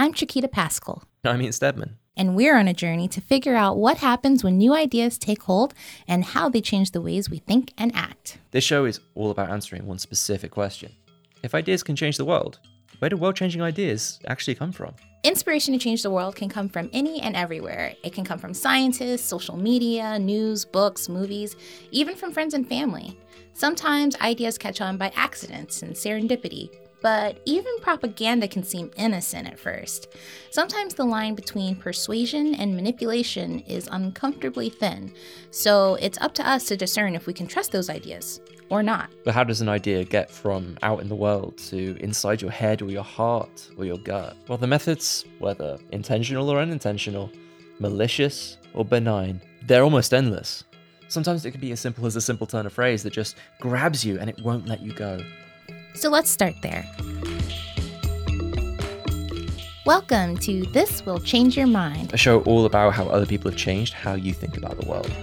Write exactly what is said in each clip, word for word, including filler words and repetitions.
I'm Chiquita Pascal. I'm Ian Stedman. And we're on a journey to figure out what happens when new ideas take hold and how they change the ways we think and act. This show is all about answering one specific question. If ideas can change the world, where do world-changing ideas actually come from? Inspiration to change the world can come from any and everywhere. It can come from scientists, social media, news, books, movies, even from friends and family. Sometimes ideas catch on by accidents and serendipity. But even propaganda can seem innocent at first. Sometimes the line between persuasion and manipulation is uncomfortably thin, so it's up to us to discern if we can trust those ideas or not. But how does an idea get from out in the world to inside your head or your heart or your gut? Well, the methods, whether intentional or unintentional, malicious or benign, they're almost endless. Sometimes it can be as simple as a simple turn of phrase that just grabs you and it won't let you go. So let's start there. Welcome to This Will Change Your Mind, A show all about how other people have changed how you think about the world.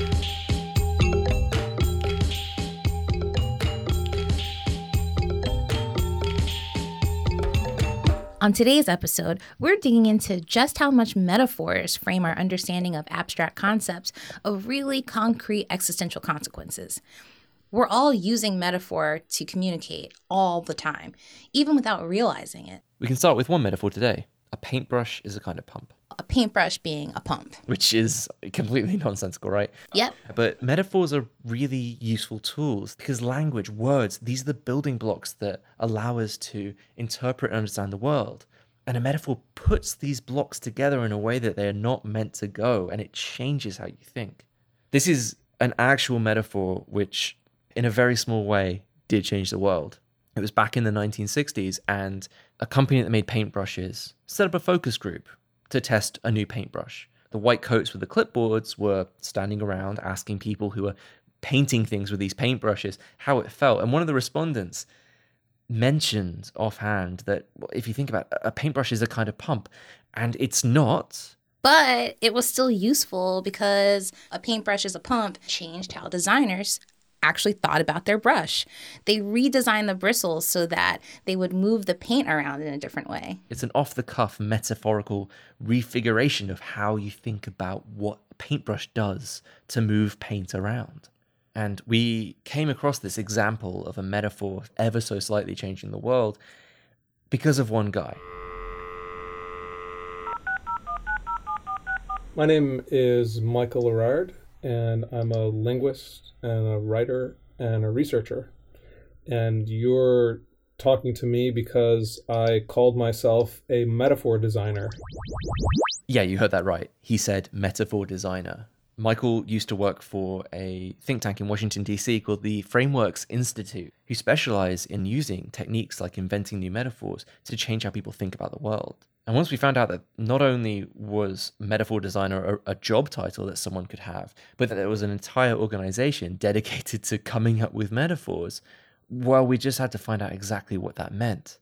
On today's episode, we're digging into just how much metaphors frame our understanding of abstract concepts of really concrete existential consequences. We're all using metaphor to communicate all the time, even without realizing it. We can start with one metaphor today. A paintbrush is a kind of pump. A paintbrush being a pump. Which is completely nonsensical, right? Yep. But metaphors are really useful tools because language, words, these are the building blocks that allow us to interpret and understand the world. And a metaphor puts these blocks together in a way that they're not meant to go, and it changes how you think. This is an actual metaphor which, in a very small way, did change the world. It was back in the nineteen sixties, and a company that made paintbrushes set up a focus group to test a new paintbrush. The white coats with the clipboards were standing around asking people who were painting things with these paintbrushes how it felt. And one of the respondents mentioned offhand that if you think about it, a paintbrush is a kind of pump, and it's not. But it was still useful because a paintbrush as a pump changed how designers actually thought about their brush. They redesigned the bristles so that they would move the paint around in a different way. It's an off-the-cuff metaphorical refiguration of how you think about what a paintbrush does to move paint around. And we came across this example of a metaphor ever so slightly changing the world because of one guy. My name is Michael Lerard, and I'm a linguist and a writer and a researcher. And you're talking to me because I called myself a metaphor designer. Yeah, you heard that right. He said metaphor designer. Michael used to work for a think tank in Washington, D C called the Frameworks Institute, who specialize in using techniques like inventing new metaphors to change how people think about the world. And once we found out that not only was metaphor designer a, a job title that someone could have, but that there was an entire organization dedicated to coming up with metaphors, well, we just had to find out exactly what that meant.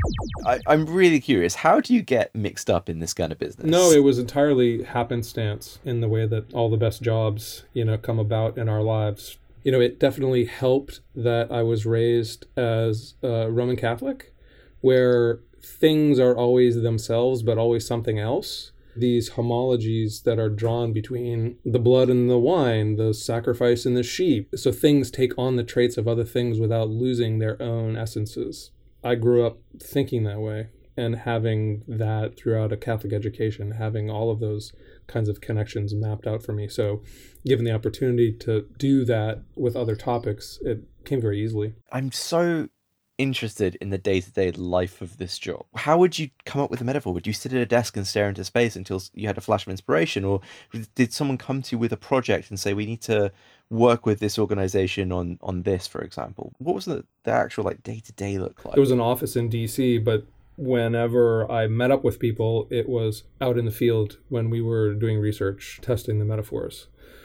I, I'm really curious. How do you get mixed up in this kind of business? No, it was entirely happenstance in the way that all the best jobs, you know, come about in our lives. You know, it definitely helped that I was raised as a Roman Catholic, where things are always themselves, but always something else. These homologies that are drawn between the blood and the wine, the sacrifice and the sheep. So things take on the traits of other things without losing their own essences. I grew up thinking that way and having that throughout a Catholic education, having all of those kinds of connections mapped out for me. So given the opportunity to do that with other topics, it came very easily. I'm so interested in the day-to-day life of this job. How would you come up with a metaphor? Would you sit at a desk and stare into space until you had a flash of inspiration? Or did someone come to you with a project and say, we need to work with this organization on on this, for example? What was the, the actual like day-to-day look like? There was an office in D C, but whenever I met up with people, it was out in the field when we were doing research, testing the metaphors.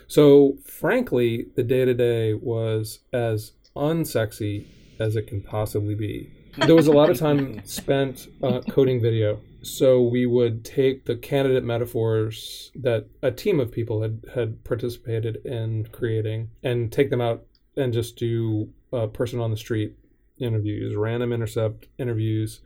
So frankly, the day-to-day was as unsexy as it can possibly be. There was a lot of time spent uh, coding video. So we would take the candidate metaphors that a team of people had, had participated in creating and take them out and just do uh, person on the street interviews, random intercept interviews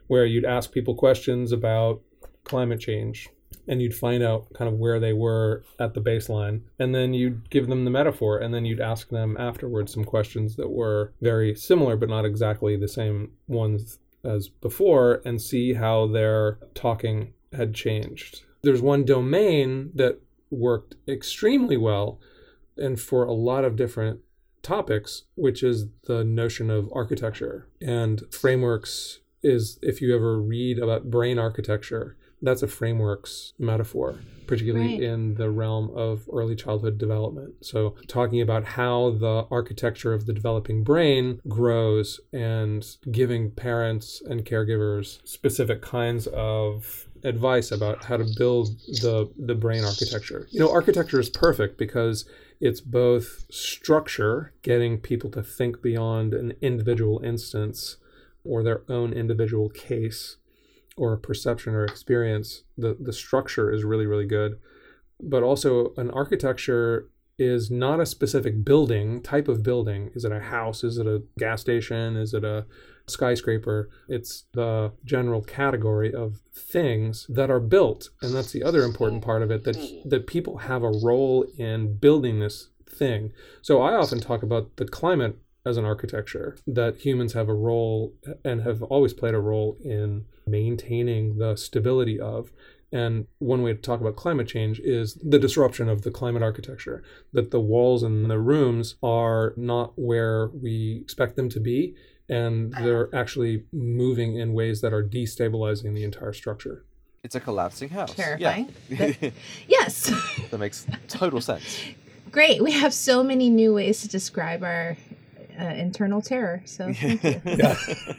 where you'd ask people questions about climate change, and you'd find out kind of where they were at the baseline. And then you'd give them the metaphor, and then you'd ask them afterwards some questions that were very similar, but not exactly the same ones as before, and see how their talking had changed. There's one domain that worked extremely well, and for a lot of different topics, which is the notion of architecture. And frameworks is, if you ever read about brain architecture, that's a frameworks metaphor, particularly Right. in the realm of early childhood development. So talking about how the architecture of the developing brain grows and giving parents and caregivers specific kinds of advice about how to build the, the brain architecture. You know, architecture is perfect because it's both structure, getting people to think beyond an individual instance or their own individual case, or perception or experience. The the structure is really, really good. But also an architecture is not a specific building, type of building. Is it a house? Is it a gas station? Is it a skyscraper? It's the general category of things that are built. And that's the other important part of it, that that people have a role in building this thing. So I often talk about the climate as an architecture, that humans have a role and have always played a role in maintaining the stability of. And one way to talk about climate change is the disruption of the climate architecture, that the walls and the rooms are not where we expect them to be, and they're actually moving in ways that are destabilizing the entire structure. It's a collapsing house. Terrifying. Yeah. That- yes. That makes total sense. Great. We have so many new ways to describe our uh, internal terror. So thank you. Yeah.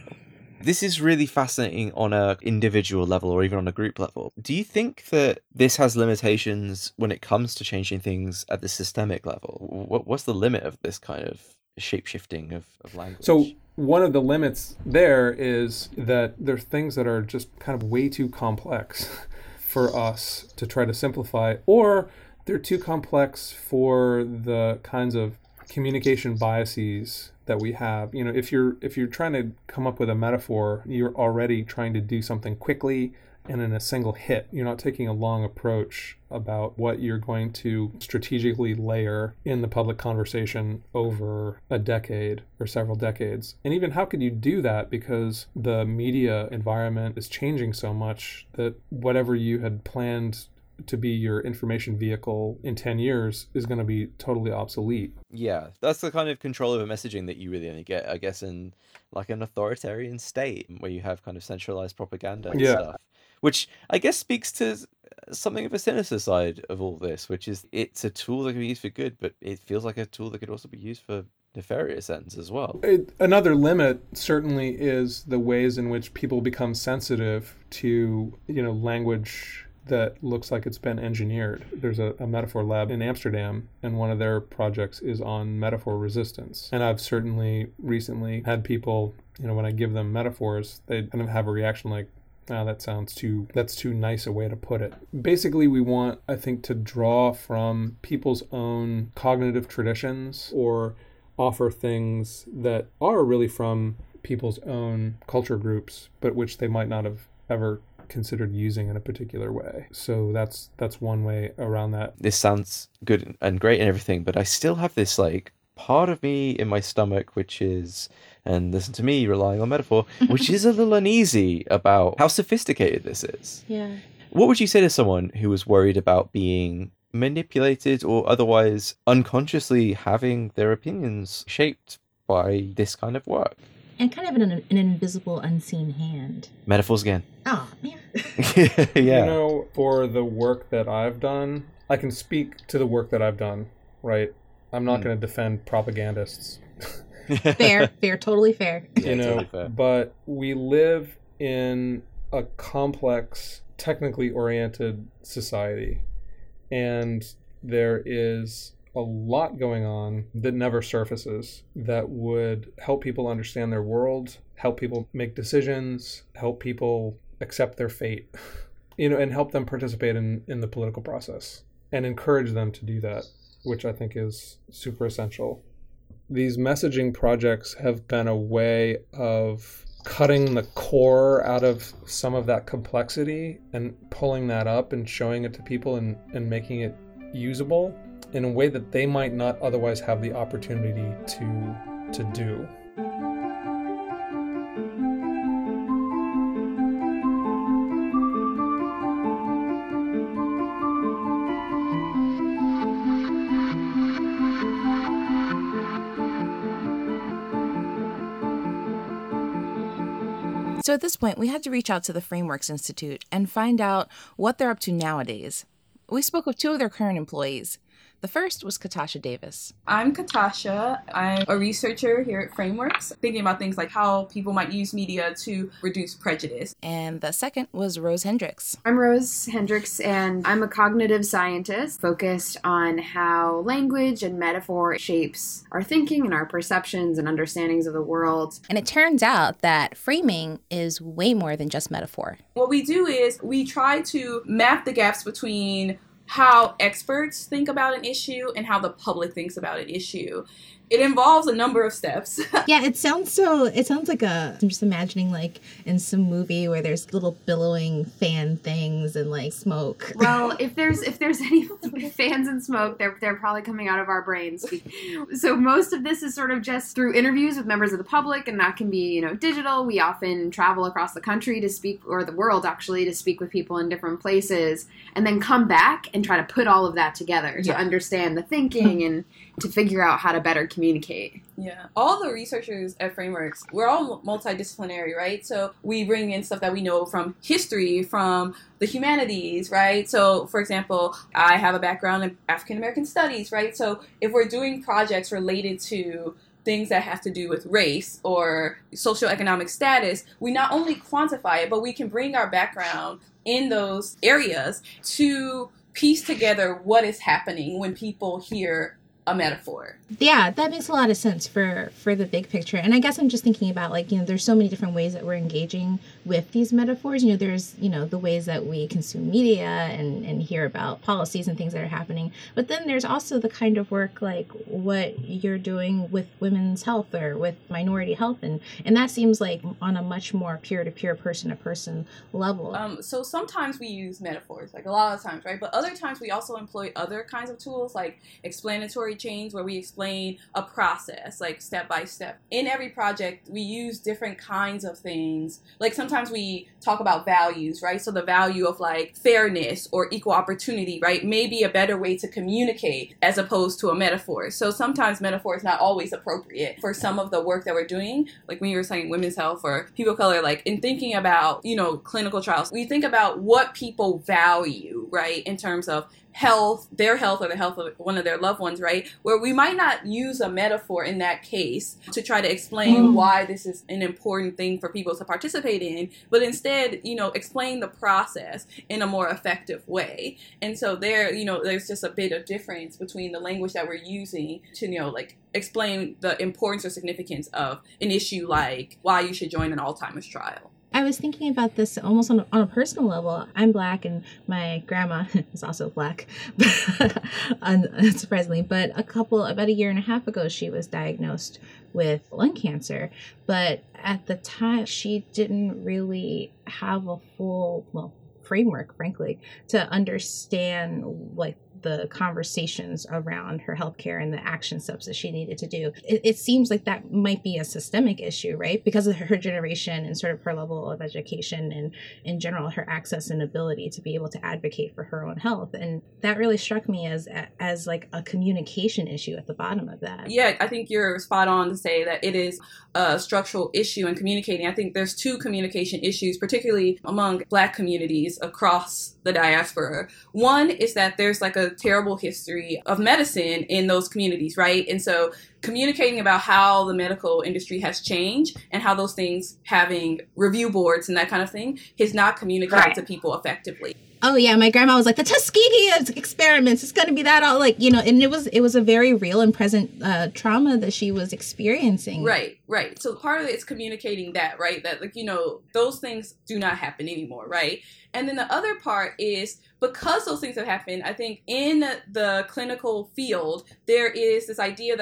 This is really fascinating on a individual level or even on a group level. Do you think that this has limitations when it comes to changing things at the systemic level? What, what's the limit of this kind of shape-shifting of, of language? So one of the limits there is that there's things that are just kind of way too complex for us to try to simplify, or they're too complex for the kinds of communication biases that we have. You know, if you're if you're trying to come up with a metaphor, you're already trying to do something quickly and in a single hit. You're not taking a long approach about what you're going to strategically layer in the public conversation over a decade or several decades. And even how could you do that? Because the media environment is changing so much that whatever you had planned to be your information vehicle in ten years is going to be totally obsolete. Yeah, that's the kind of control over messaging that you really only get, I guess, in like an authoritarian state where you have kind of centralized propaganda and Yeah. stuff. Which I guess speaks to something of a sinister side of all this, which is it's a tool that can be used for good, but it feels like a tool that could also be used for nefarious ends as well. It, another limit certainly is the ways in which people become sensitive to, you know, language that looks like it's been engineered. There's a, a metaphor lab in Amsterdam, and one of their projects is on metaphor resistance. And I've certainly recently had people, you know, when I give them metaphors, they kind of have a reaction like, oh, that sounds too, that's too nice a way to put it. Basically, we want, I think, to draw from people's own cognitive traditions or offer things that are really from people's own culture groups, but which they might not have ever considered using in a particular way. So that's that's one way around that. This sounds good and great and everything, but I still have this like part of me in my stomach which is, and listen to me relying on metaphor, which is a little uneasy about how sophisticated this is. Yeah. What would you say to someone who was worried about being manipulated or otherwise unconsciously having their opinions shaped by this kind of work? And kind of an, an invisible, unseen hand. Metaphors again. Oh, man. Yeah. You know, for the work that I've done, I can speak to the work that I've done, right? I'm not Mm. going to defend propagandists. Fair, fair, totally fair. Yeah, you know, totally fair. but we live in a complex, technically oriented society, and there is a lot going on that never surfaces that would help people understand their world, help people make decisions, help people accept their fate, you know, and help them participate in, in the political process and encourage them to do that, which I think is super essential. These messaging projects have been a way of cutting the core out of some of that complexity and pulling that up and showing it to people and, and making it usable in a way that they might not otherwise have the opportunity to to do. So at this point, we had to reach out to the Frameworks Institute and find out what they're up to nowadays. We spoke with two of their current employees. The first was Katasha Davis. I'm Katasha. I'm a researcher here at Frameworks, thinking about things like how people might use media to reduce prejudice. And the second was Rose Hendricks. I'm Rose Hendricks, and I'm a cognitive scientist focused on how language and metaphor shapes our thinking and our perceptions and understandings of the world. And it turns out that framing is way more than just metaphor. What we do is we try to map the gaps between how experts think about an issue and how the public thinks about an issue. It involves a number of steps. Yeah, it sounds so, it sounds like a, I'm just imagining like in some movie where there's little billowing fan things and like smoke. Well, if there's if there's any fans and smoke, they're they're probably coming out of our brains. So most of this is sort of just through interviews with members of the public, and that can be, you know, digital. We often travel across the country to speak, or the world actually, to speak with people in different places, and then come back and try to put all of that together to Yeah. understand the thinking and to figure out how to better communicate. Yeah. All the researchers at Frameworks, we're all multidisciplinary, right? So we bring in stuff that we know from history, from the humanities, right? So, for example, I have a background in African American studies, right? So if we're doing projects related to things that have to do with race or socioeconomic status, we not only quantify it, but we can bring our background in those areas to piece together what is happening when people hear a metaphor. Yeah, that makes a lot of sense for, for the big picture. And I guess I'm just thinking about, like, you know, there's so many different ways that we're engaging with these metaphors. You know, there's, you know, the ways that we consume media and, and hear about policies and things that are happening. But then there's also the kind of work like what you're doing with women's health or with minority health. And, and that seems like on a much more peer-to-peer, person-to-person level. Um, so sometimes we use metaphors, like a lot of times, right? But other times we also employ other kinds of tools like explanatory chains, where we explain a process, like step by step. In every project, we use different kinds of things. Like sometimes we talk about values, right? So the value of like fairness or equal opportunity, right, may be a better way to communicate as opposed to a metaphor. So sometimes metaphor is not always appropriate for some of the work that we're doing. Like when you were saying women's health or people of color, like in thinking about, you know, clinical trials, we think about what people value, right, in terms of health, their health, or the health of one of their loved ones, right? Where we might not use a metaphor in that case to try to explain mm. why this is an important thing for people to participate in, but instead, you know, explain the process in a more effective way. And so there, you know, there's just a bit of difference between the language that we're using to, you know, like explain the importance or significance of an issue like why you should join an Alzheimer's trial. I was thinking about this almost on a, on a personal level. I'm Black, and my grandma is also Black, unsurprisingly. But a couple, about a year and a half ago, she was diagnosed with lung cancer. But at the time, she didn't really have a full, well, framework, frankly, to understand, like, the conversations around her healthcare and the action steps that she needed to do. It, it seems like that might be a systemic issue, right? Because of her generation and sort of her level of education and in general, her access and ability to be able to advocate for her own health. And that really struck me as, as like a communication issue at the bottom of that. Yeah, I think you're spot on to say that it is a structural issue in communicating. I think there's two communication issues, particularly among Black communities across the diaspora. One is that there's like a terrible history of medicine in those communities, right? And so communicating about how the medical industry has changed and how those things, having review boards and that kind of thing, is not communicated right. to people effectively. Oh yeah, my grandma was like, the Tuskegee experiments, it's going to be that all, like, you know, and it was it was a very real and present uh, trauma that she was experiencing. Right, right. So part of it is communicating that, right? That, like, you know, those things do not happen anymore, right? And then the other part is, because those things have happened, I think in the clinical field, there is this idea that like, oh,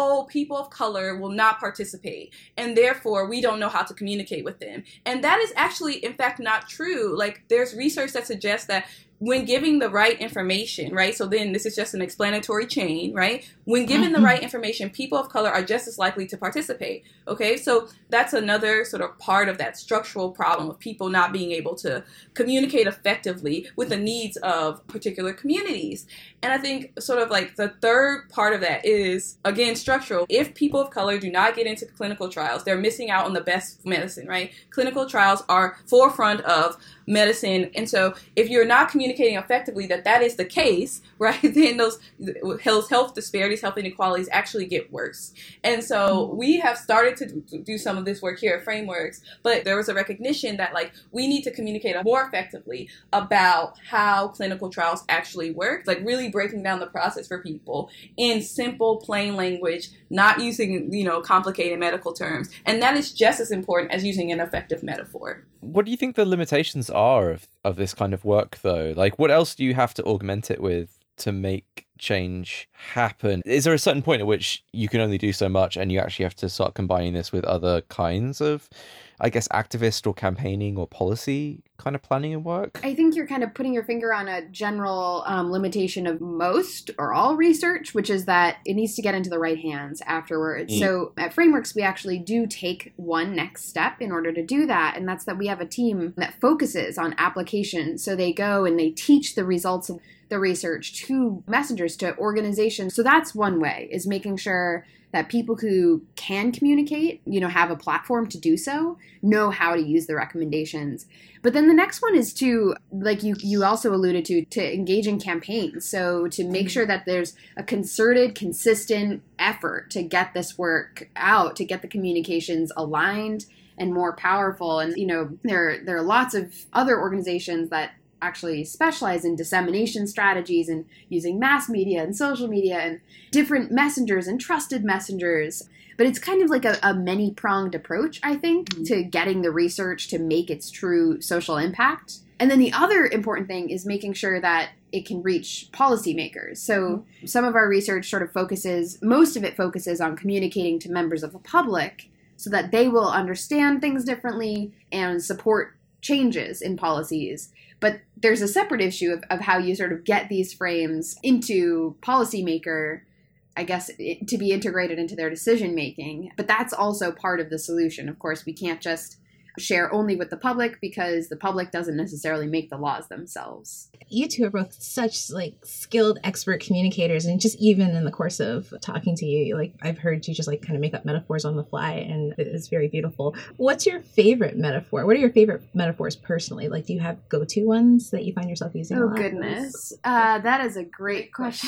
oh, people of color will not participate, and therefore we don't know how to communicate with them. And that is actually, in fact, not true. Like, there's research that suggests that when giving the right information, right? So then this is just an explanatory chain, right? When given the right information, people of color are just as likely to participate, okay? So that's another sort of part of that structural problem of people not being able to communicate effectively with the needs of particular communities. And I think sort of like the third part of that is, again, structural. If people of color do not get into clinical trials, they're missing out on the best medicine, right? Clinical trials are forefront of medicine. And so if you're not communicating effectively that that is the case, right, then those health, health disparities, health inequalities actually get worse. And so we have started to do some of this work here at Frameworks, but there was a recognition that, like, we need to communicate more effectively about how clinical trials actually work, like really breaking down the process for people in simple, plain language, not using, you know, complicated medical terms. And that is just as important as using an effective metaphor. What do you think the limitations are of, of this kind of work, though? Like, what else do you have to augment it with to make change happen? Is there a certain point at which you can only do so much and you actually have to start combining this with other kinds of, I guess, activist or campaigning or policy kind of planning and work? I think you're kind of putting your finger on a general um, limitation of most or all research, which is that it needs to get into the right hands afterwards. Mm. So at Frameworks, we actually do take one next step in order to do that. And that's that we have a team that focuses on application. So they go and they teach the results of the research to messengers, to organizations. So that's one way, is making sure that people who can communicate, you know, have a platform to do so, know how to use the recommendations. But then the next one is to, like you, you also alluded to, to engage in campaigns. So to make sure that there's a concerted, consistent effort to get this work out, to get the communications aligned and more powerful. And, you know, there, there are lots of other organizations that actually specialize in dissemination strategies and using mass media and social media and different messengers and trusted messengers. But it's kind of like a, a many-pronged approach, I think, mm-hmm. to getting the research to make its true social impact. And then the other important thing is making sure that it can reach policymakers. So mm-hmm. some of our research sort of focuses, most of it focuses on communicating to members of the public so that they will understand things differently and support changes in policies. But there's a separate issue of, of how you sort of get these frames into policymaker, I guess, it, to be integrated into their decision making. But that's also part of the solution. Of course, we can't just share only with the public because the public doesn't necessarily make the laws themselves. You two are both such like skilled expert communicators, and just even in the course of talking to you, like I've heard you just like kind of make up metaphors on the fly, and it is very beautiful. What's your favorite metaphor? What are your favorite metaphors personally? Like, do you have go-to ones that you find yourself using? Oh a lot? Goodness, uh, that is a great question.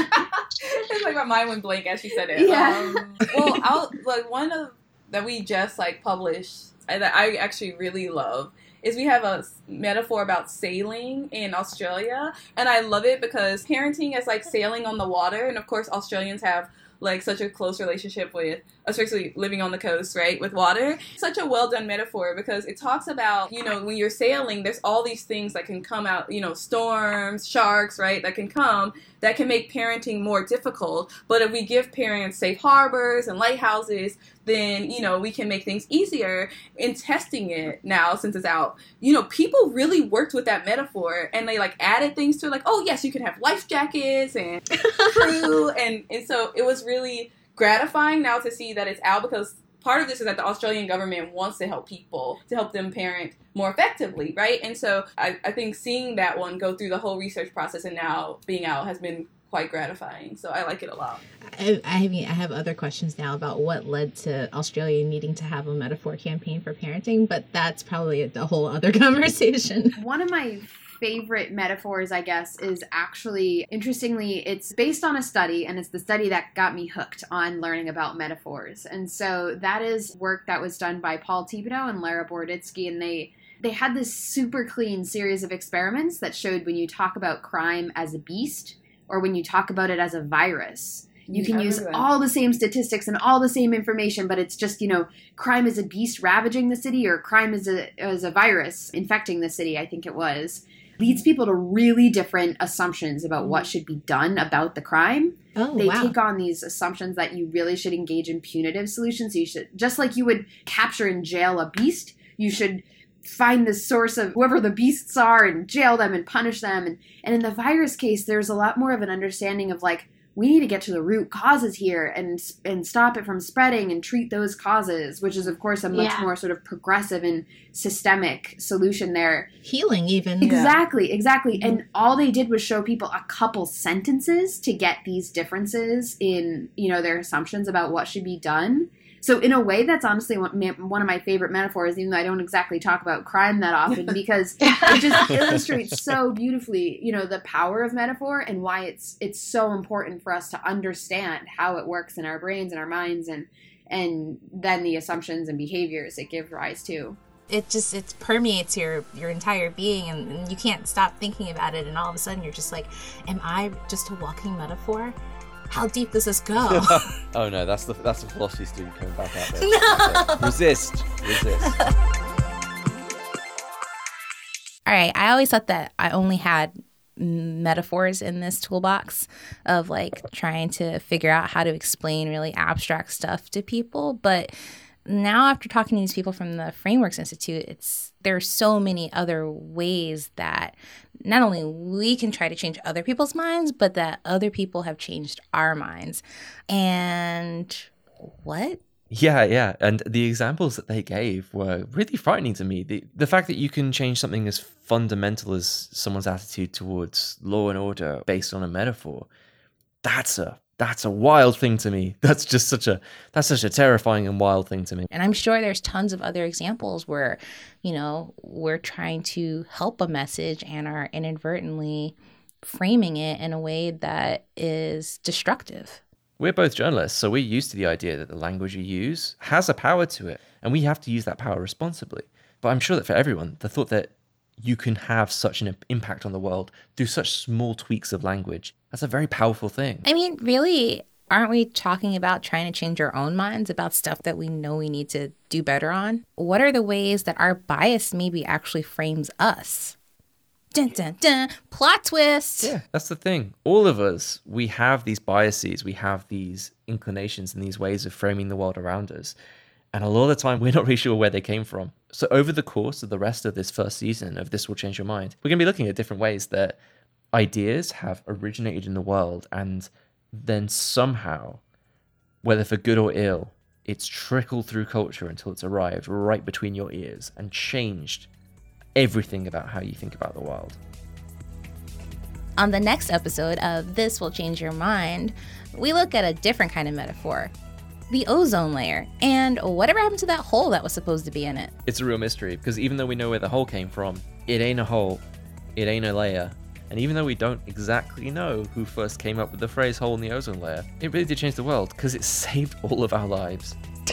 It's like my mind went blank as she said it. Yeah. Um, well, I'll like one of that we just like published that I actually really love is we have a metaphor about sailing in Australia, and I love it because parenting is like sailing on the water, and of course Australians have like such a close relationship with, especially living on the coast, right, with water. Such a well done metaphor because it talks about, you know, when you're sailing, there's all these things that can come out, you know, storms, sharks, right, that can come that can make parenting more difficult. But if we give parents safe harbors and lighthouses, then, you know, we can make things easier. In testing it now, since it's out, you know, people really worked with that metaphor, and they like added things to it, like, oh yes, you can have life jackets and crew, and, and so it was really gratifying now to see that it's out, because part of this is that the Australian government wants to help people, to help them parent more effectively, right? And so I, I think seeing that one go through the whole research process and now being out has been quite gratifying. So I like it a lot. I, I mean, I have other questions now about what led to Australia needing to have a metaphor campaign for parenting, but that's probably a, a whole other conversation. One of my favorite metaphors, I guess, is actually, interestingly, it's based on a study, and it's the study that got me hooked on learning about metaphors. And so that is work that was done by Paul Thibodeau and Lara Boroditsky, and they they had this super clean series of experiments that showed when you talk about crime as a beast, or when you talk about it as a virus, You can use Everyone. all the same statistics and all the same information, but it's just, you know, crime is a beast ravaging the city, or crime is a, is a virus infecting the city, I think it was. Leads people to really different assumptions about what should be done about the crime. Oh, They wow. take on these assumptions that you really should engage in punitive solutions. You should, just like you would capture and jail a beast, you should find the source of whoever the beasts are and jail them and punish them. And, and in the virus case, there's a lot more of an understanding of like, we need to get to the root causes here and and stop it from spreading and treat those causes, which is, of course, a much Yeah. more sort of progressive and systemic solution there. Healing, even. Exactly, exactly. Mhm. And all they did was show people a couple sentences to get these differences in, you know, their assumptions about what should be done. So in a way, that's honestly one one of my favorite metaphors, even though I don't exactly talk about crime that often, because it just illustrates so beautifully, you know, the power of metaphor and why it's it's so important for us to understand how it works in our brains and our minds, and and then the assumptions and behaviors it gives rise to. It just it permeates your your entire being, and, and you can't stop thinking about it, and all of a sudden you're just like, am I just a walking metaphor? How deep does this go? Oh no, that's the that's the philosophy student coming back out there. No. Resist, resist. All right, I always thought that I only had metaphors in this toolbox of like trying to figure out how to explain really abstract stuff to people, but now after talking to these people from the Frameworks Institute, it's there's so many other ways that not only we can try to change other people's minds, but that other people have changed our minds. And what? Yeah, yeah. And the examples that they gave were really frightening to me. The the fact that you can change something as fundamental as someone's attitude towards law and order based on a metaphor, that's a that's a wild thing to me. That's just such a that's such a terrifying and wild thing to me. And I'm sure there's tons of other examples where, you know, we're trying to help a message and are inadvertently framing it in a way that is destructive. We're both journalists, so we're used to the idea that the language you use has a power to it, and we have to use that power responsibly. But I'm sure that for everyone, the thought that you can have such an impact on the world through such small tweaks of language, that's a very powerful thing. I mean, really, aren't we talking about trying to change our own minds about stuff that we know we need to do better on? What are the ways that our bias maybe actually frames us? Dun, dun, dun. Plot twist. Yeah, that's the thing. All of us, we have these biases, we have these inclinations and these ways of framing the world around us. And a lot of the time, we're not really sure where they came from. So over the course of the rest of this first season of This Will Change Your Mind, we're going to be looking at different ways that ideas have originated in the world, and then somehow, whether for good or ill, it's trickled through culture until it's arrived right between your ears and changed everything about how you think about the world. On the next episode of This Will Change Your Mind, we look at a different kind of metaphor, the ozone layer, and whatever happened to that hole that was supposed to be in it. It's a real mystery, because even though we know where the hole came from, it ain't a hole, it ain't a layer. And even though we don't exactly know who first came up with the phrase hole in the ozone layer, it really did change the world, because it saved all of our lives.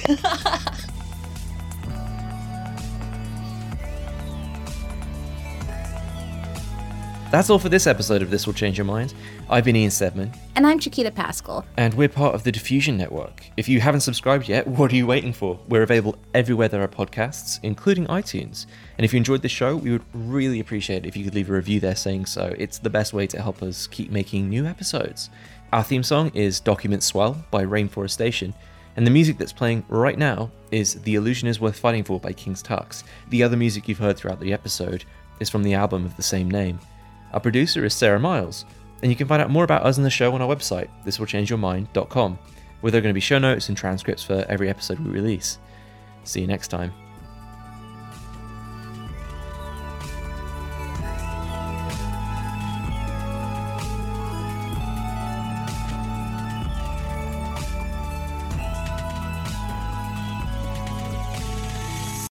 That's all for this episode of This Will Change Your Mind. I've been Ian Stedman. And I'm Chiquita Pascal. And we're part of the Diffusion Network. If you haven't subscribed yet, what are you waiting for? We're available everywhere there are podcasts, including iTunes. And if you enjoyed the show, we would really appreciate it if you could leave a review there saying so. It's the best way to help us keep making new episodes. Our theme song is Document Swell by Rainforestation. And the music that's playing right now is The Illusion Is Worth Fighting For by King's Tux. The other music you've heard throughout the episode is from the album of the same name. Our producer is Sarah Miles, and you can find out more about us and the show on our website, this will change your mind dot com, where there are going to be show notes and transcripts for every episode we release. See you next time.